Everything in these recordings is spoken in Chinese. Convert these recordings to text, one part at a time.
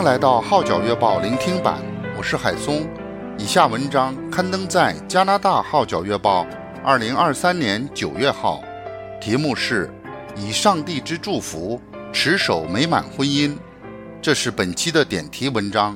迎来到号角月报聆听版，我是海松。以下文章刊登在加拿大号角月报2023年9月号，题目是以上帝之祝福持守美满婚姻。这是本期的点题文章。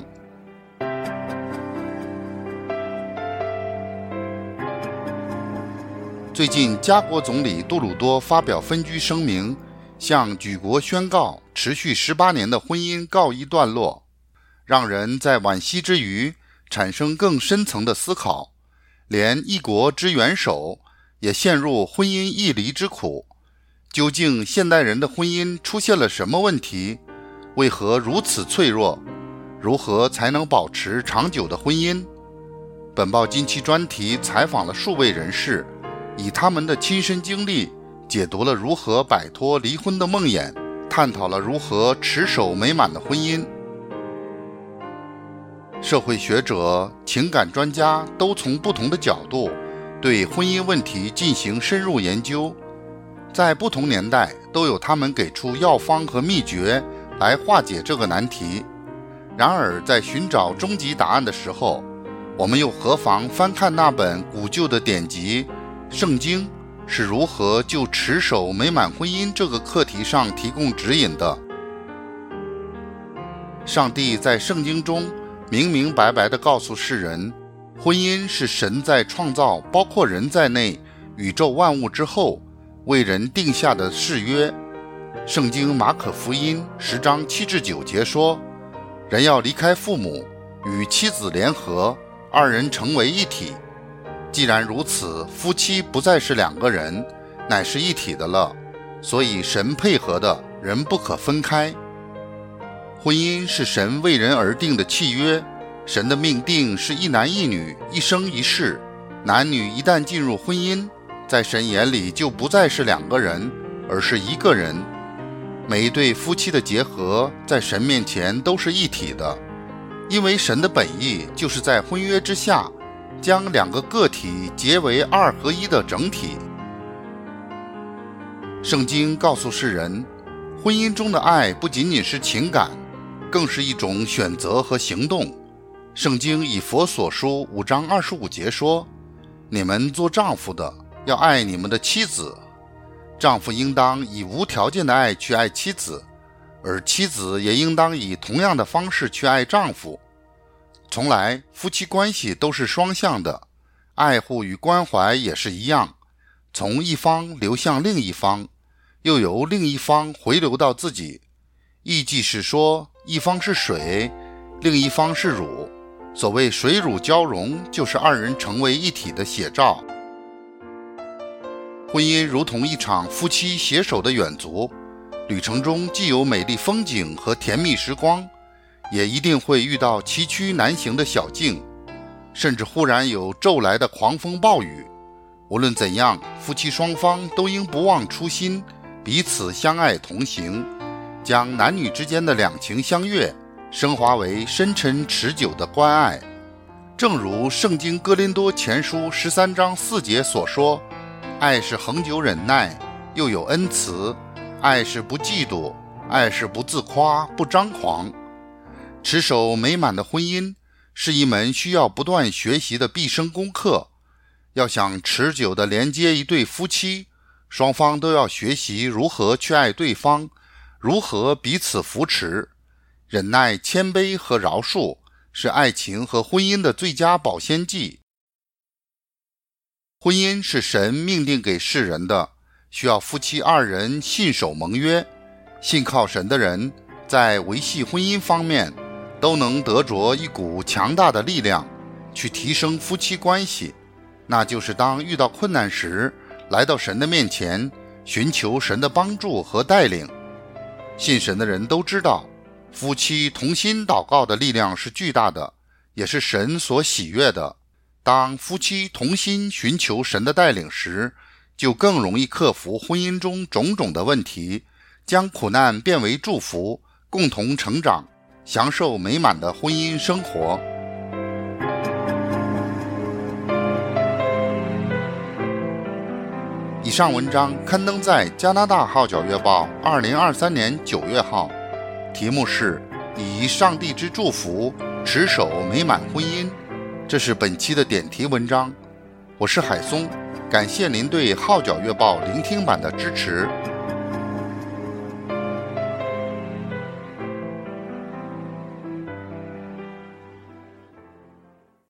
最近加国总理杜鲁多发表分居声明，向举国宣告持续18年的婚姻告一段落，让人在惋惜之余产生更深层的思考。连一国之元首也陷入婚姻异离之苦，究竟现代人的婚姻出现了什么问题？为何如此脆弱？如何才能保持长久的婚姻？本报近期专题采访了数位人士，以他们的亲身经历解读了如何摆脱离婚的梦魇，探讨了如何持守美满的婚姻。社会学者、情感专家都从不同的角度对婚姻问题进行深入研究，在不同年代都有他们给出药方和秘诀来化解这个难题。然而在寻找终极答案的时候，我们又何妨翻看那本古旧的典籍《圣经》是如何就持守美满婚姻这个课题上提供指引的。上帝在圣经中明明白白地告诉世人，婚姻是神在创造包括人在内宇宙万物之后为人定下的誓约。圣经马可福音10章7至9节说，人要离开父母，与妻子联合，二人成为一体。既然如此，夫妻不再是两个人，乃是一体的了。所以神配合的，人不可分开。婚姻是神为人而定的契约，神的命定是一男一女，一生一世。男女一旦进入婚姻，在神眼里就不再是两个人，而是一个人。每一对夫妻的结合，在神面前都是一体的，因为神的本意就是在婚约之下将两个个体结为二合一的整体。圣经告诉世人，婚姻中的爱不仅仅是情感，更是一种选择和行动。圣经以弗所书5章25节说，你们做丈夫的要爱你们的妻子，丈夫应当以无条件的爱去爱妻子，而妻子也应当以同样的方式去爱丈夫。从来夫妻关系都是双向的，爱护与关怀也是一样，从一方流向另一方，又由另一方回流到自己。意即是说，一方是水，另一方是乳，所谓水乳交融，就是二人成为一体的写照。婚姻如同一场夫妻携手的远足，旅程中既有美丽风景和甜蜜时光，也一定会遇到崎岖难行的小径，甚至忽然有骤来的狂风暴雨。无论怎样，夫妻双方都应不忘初心，彼此相爱同行，将男女之间的两情相悦升华为深沉持久的关爱。正如圣经哥林多前书13章4节所说，爱是恒久忍耐，又有恩慈；爱是不嫉妒，爱是不自夸，不张狂。持守美满的婚姻是一门需要不断学习的毕生功课。要想持久地连接一对夫妻，双方都要学习如何去爱对方，如何彼此扶持。忍耐、谦卑和饶恕是爱情和婚姻的最佳保鲜剂。婚姻是神命定给世人的，需要夫妻二人信守盟约。信靠神的人在维系婚姻方面都能得着一股强大的力量，去提升夫妻关系。那就是当遇到困难时，来到神的面前，寻求神的帮助和带领。信神的人都知道，夫妻同心祷告的力量是巨大的，也是神所喜悦的。当夫妻同心寻求神的带领时，就更容易克服婚姻中种种的问题，将苦难变为祝福，共同成长，享受美满的婚姻生活。以上文章刊登在加拿大号角月报2023年9月号，题目是以上帝之祝福持守美满婚姻。这是本期的点题文章，我是海松，感谢您对《号角月报》聆听版的支持。